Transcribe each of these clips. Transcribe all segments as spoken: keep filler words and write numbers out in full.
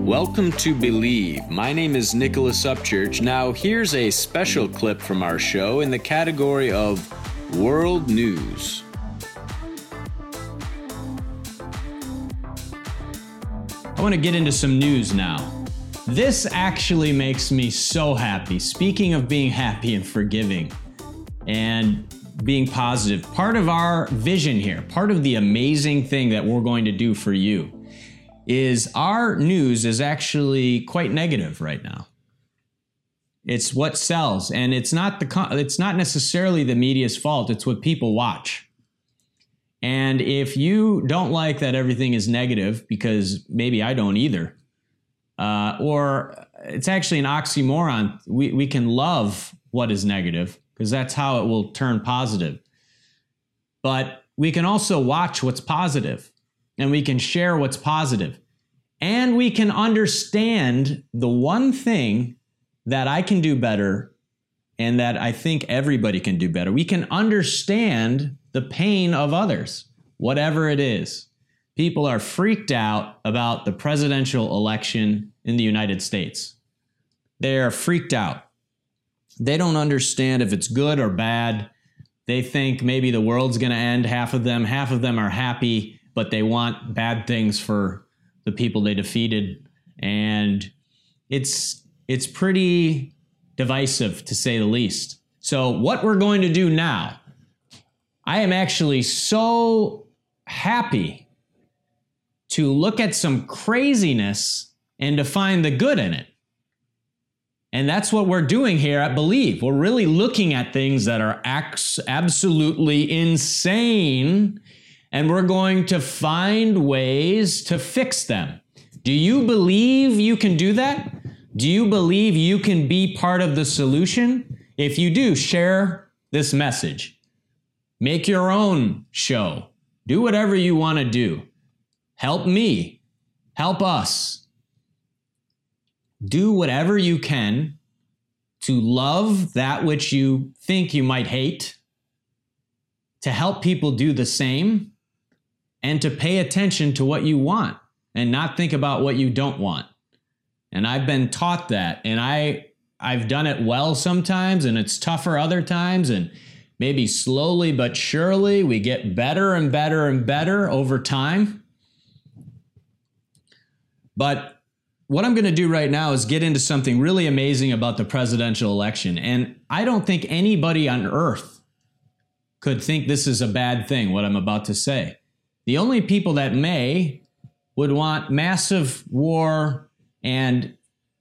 Welcome to Believe. My name is Nicholas Upchurch. Now, here's a special clip from our show in the category of World News. I want to get into some news now. This actually makes me so happy. Speaking of being happy and forgiving and being positive, part of our vision here, part of the amazing thing that we're going to do for you is our news is actually quite negative right now. It's what sells, and it's not the it's not necessarily the media's fault. It's what people watch. And if you don't like that everything is negative, because maybe I don't either, uh, or it's actually an oxymoron. We we can love what is negative because that's how it will turn positive. But we can also watch what's positive, and we can share what's positive. And we can understand the one thing that I can do better and that I think everybody can do better. We can understand the pain of others, whatever it is. People are freaked out about the presidential election in the United States. They're freaked out. They don't understand if it's good or bad. They think maybe the world's going to end, half of them. Half of them are happy, but they want bad things for the people they defeated. And it's it's pretty divisive, to say the least. So what we're going to do now, I am actually so happy to look at some craziness and to find the good in it. And that's what we're doing here at Believe. We're really looking at things that are ex- absolutely insane, and we're going to find ways to fix them. Do you believe you can do that? Do you believe you can be part of the solution? If you do, share this message. Make your own show. Do whatever you want to do. Help me. Help us. Do whatever you can to love that which you think you might hate, to help people do the same, and to pay attention to what you want and not think about what you don't want. And I've been taught that, and I, I've done it well sometimes, and it's tougher other times, and maybe slowly but surely we get better and better and better over time. But what I'm going to do right now is get into something really amazing about the presidential election. And I don't think anybody on earth could think this is a bad thing, what I'm about to say. The only people that may would want massive war and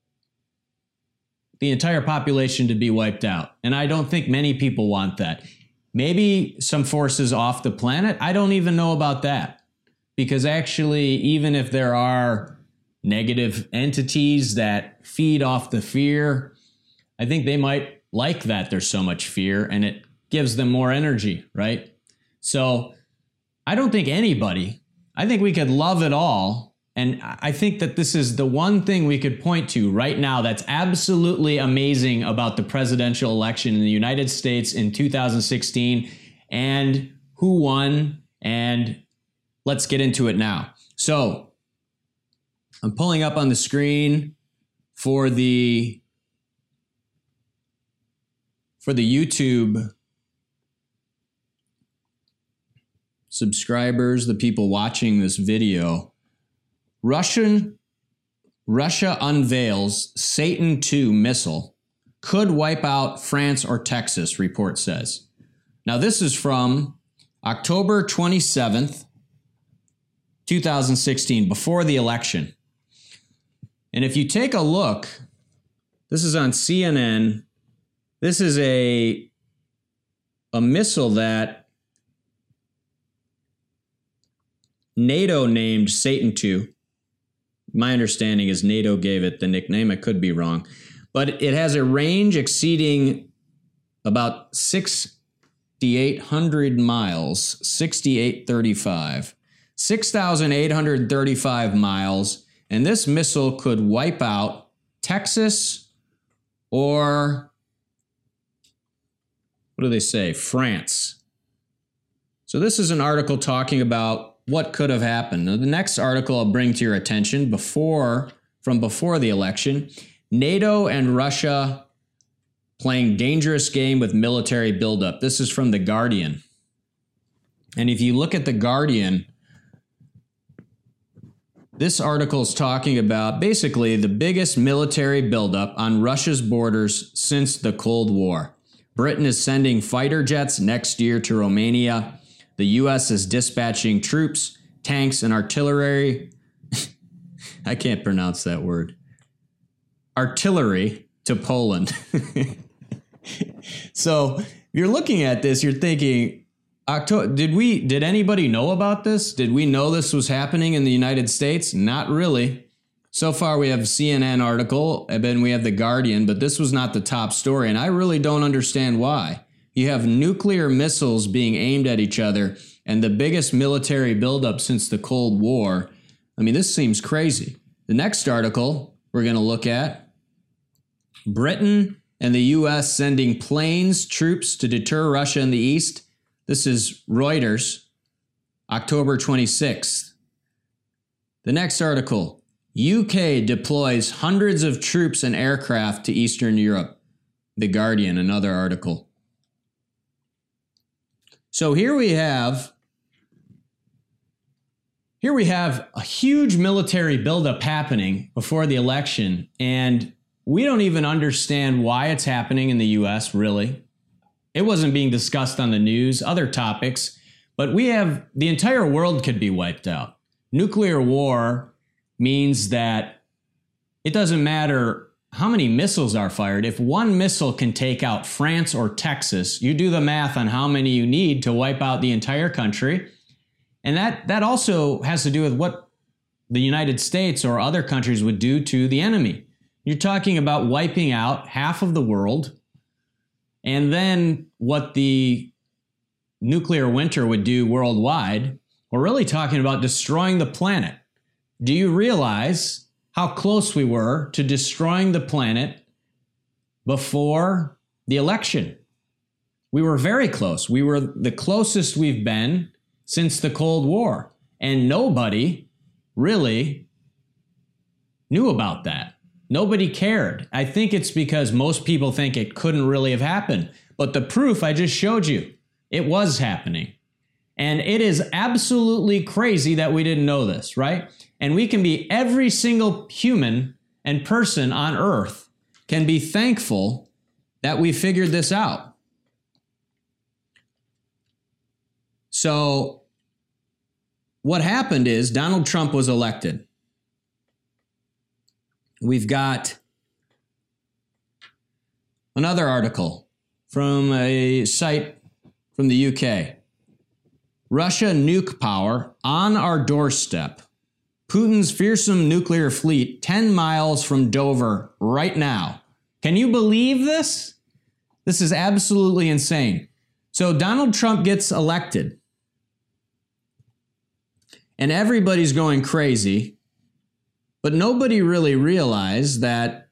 the entire population to be wiped out. And I don't think many people want that. Maybe some forces off the planet. I don't even know about that. Because actually, even if there are negative entities that feed off the fear, I think they might like that there's so much fear and it gives them more energy, right? So I don't think anybody, I think we could love it all. And I think that this is the one thing we could point to right now that's absolutely amazing about the presidential election in the United States in two thousand sixteen and who won. And let's get into it now. So I'm pulling up on the screen for the for the YouTube subscribers, the people watching this video. Russian Russia unveils Satan two missile could wipe out France or Texas, report says. Now this is from October twenty-seventh, two thousand sixteen, before the election. And if you take a look, this is on C N N. This is a, a missile that NATO named Satan two. My understanding is NATO gave it the nickname. I could be wrong. But it has a range exceeding about sixty-eight hundred miles, sixty-eight thirty-five, six thousand eight hundred thirty-five miles. And this missile could wipe out Texas or, what do they say, France. So this is an article talking about what could have happened. Now, the next article I'll bring to your attention before from before the election. NATO and Russia playing dangerous game with military buildup. This is from The Guardian. And if you look at The Guardian, this article is talking about basically the biggest military buildup on Russia's borders since the Cold War. Britain is sending fighter jets next year to Romania. The U S is dispatching troops, tanks, and artillery. I can't pronounce that word. Artillery to Poland. So you're looking at this, you're thinking, October, did we, did anybody know about this? Did we know this was happening in the United States? Not really. So far we have a C N N article, and then we have The Guardian, but this was not the top story, and I really don't understand why. You have nuclear missiles being aimed at each other and the biggest military buildup since the Cold War. I mean, this seems crazy. The next article we're going to look at, Britain and the U S sending planes, troops to deter Russia in the east. This is Reuters, October twenty-sixth. The next article, U K deploys hundreds of troops and aircraft to Eastern Europe. The Guardian, another article. So here we have, here we have a huge military buildup happening before the election, and we don't even understand why it's happening in the U S, really. It wasn't being discussed on the news, other topics, but we have, the entire world could be wiped out. Nuclear war means that it doesn't matter how many missiles are fired. If one missile can take out France or Texas, you do the math on how many you need to wipe out the entire country. And that, that also has to do with what the United States or other countries would do to the enemy. You're talking about wiping out half of the world. And then what the nuclear winter would do worldwide, we're really talking about destroying the planet. Do you realize how close we were to destroying the planet before the election? We were very close. We were the closest we've been since the Cold War. And nobody really knew about that. Nobody cared. I think it's because most people think it couldn't really have happened. But the proof I just showed you, it was happening. And it is absolutely crazy that we didn't know this, right? And we can be, every single human and person on earth can be thankful that we figured this out. So what happened is Donald Trump was elected. We've got another article from a site from the U K. Russia nuke power on our doorstep. Putin's fearsome nuclear fleet ten miles from Dover right now. Can you believe this? This is absolutely insane. So Donald Trump gets elected, and everybody's going crazy. But nobody really realized that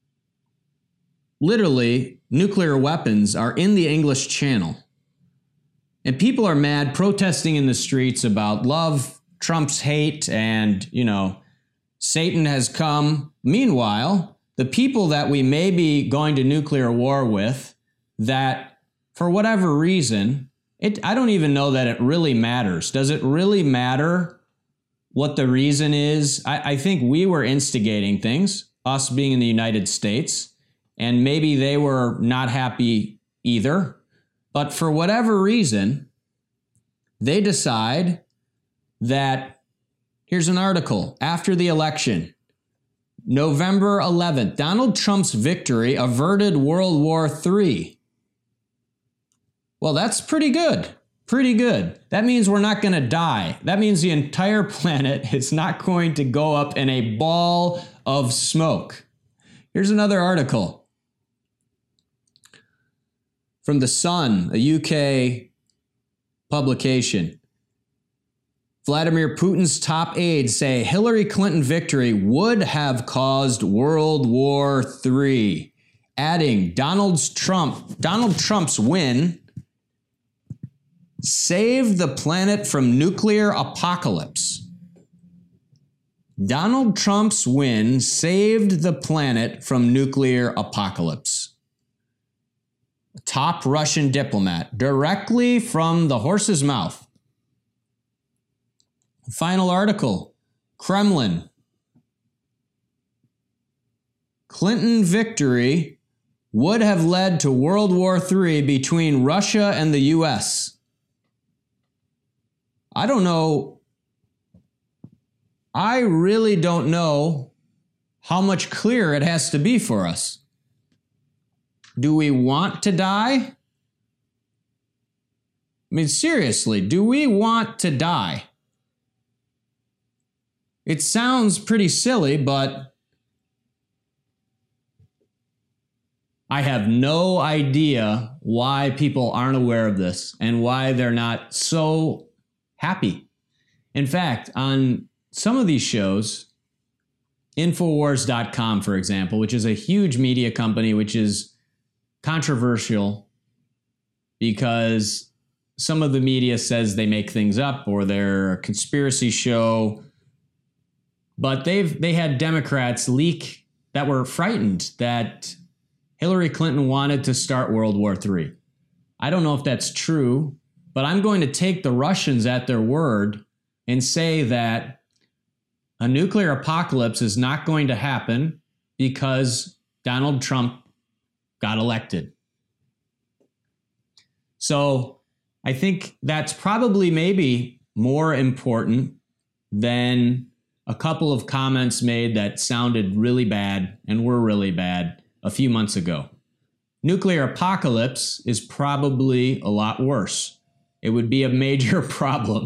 literally nuclear weapons are in the English Channel. And people are mad, protesting in the streets about love, Trump's hate, and, you know, Satan has come. Meanwhile, the people that we may be going to nuclear war with, that for whatever reason, it, I don't even know that it really matters. Does it really matter what the reason is? I, I think we were instigating things, us being in the United States, and maybe they were not happy either. But for whatever reason, they decide that, here's an article, after the election, November eleventh, Donald Trump's victory averted World War Three. Well, that's pretty good. Pretty good. That means we're not going to die. That means the entire planet is not going to go up in a ball of smoke. Here's another article from The Sun, a U K publication. Vladimir Putin's top aides say Hillary Clinton victory would have caused World War Three, adding Donald Trump, Donald Trump's win saved the planet from nuclear apocalypse. Donald Trump's win saved the planet from nuclear apocalypse. Top Russian diplomat, directly from the horse's mouth. Final article, Kremlin. Clinton victory would have led to World War Three between Russia and the U S. I don't know. I really don't know how much clearer it has to be for us. Do we want to die? I mean, seriously, do we want to die? It sounds pretty silly, but I have no idea why people aren't aware of this and why they're not so happy. In fact, on some of these shows, Infowars dot com, for example, which is a huge media company, which is controversial because some of the media says they make things up or they're a conspiracy show. But they've they had Democrats leak that were frightened that Hillary Clinton wanted to start World War Three. I don't know if that's true, but I'm going to take the Russians at their word and say that a nuclear apocalypse is not going to happen because Donald Trump got elected. So I think that's probably maybe more important than a couple of comments made that sounded really bad and were really bad a few months ago. Nuclear apocalypse is probably a lot worse. It would be a major problem.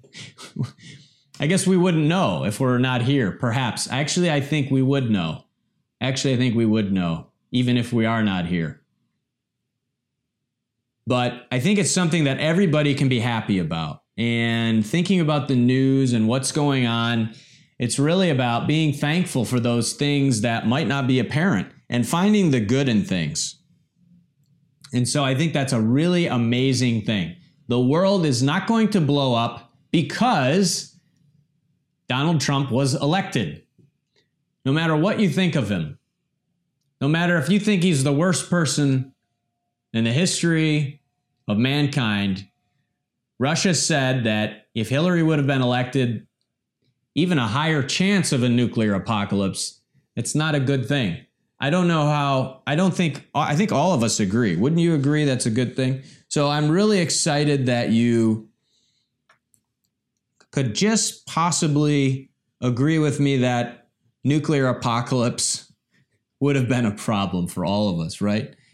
I guess we wouldn't know if we're not here, perhaps. Actually, I think we would know. Actually, I think we would know, even if we are not here. But I think it's something that everybody can be happy about. And thinking about the news and what's going on, it's really about being thankful for those things that might not be apparent and finding the good in things. And so I think that's a really amazing thing. The world is not going to blow up because Donald Trump was elected. No matter what you think of him, no matter if you think he's the worst person in the history of mankind, Russia said that if Hillary would have been elected, even a higher chance of a nuclear apocalypse, it's not a good thing. I don't know how, I don't think, I think all of us agree. Wouldn't you agree that's a good thing? So I'm really excited that you could just possibly agree with me that nuclear apocalypse would have been a problem for all of us, right?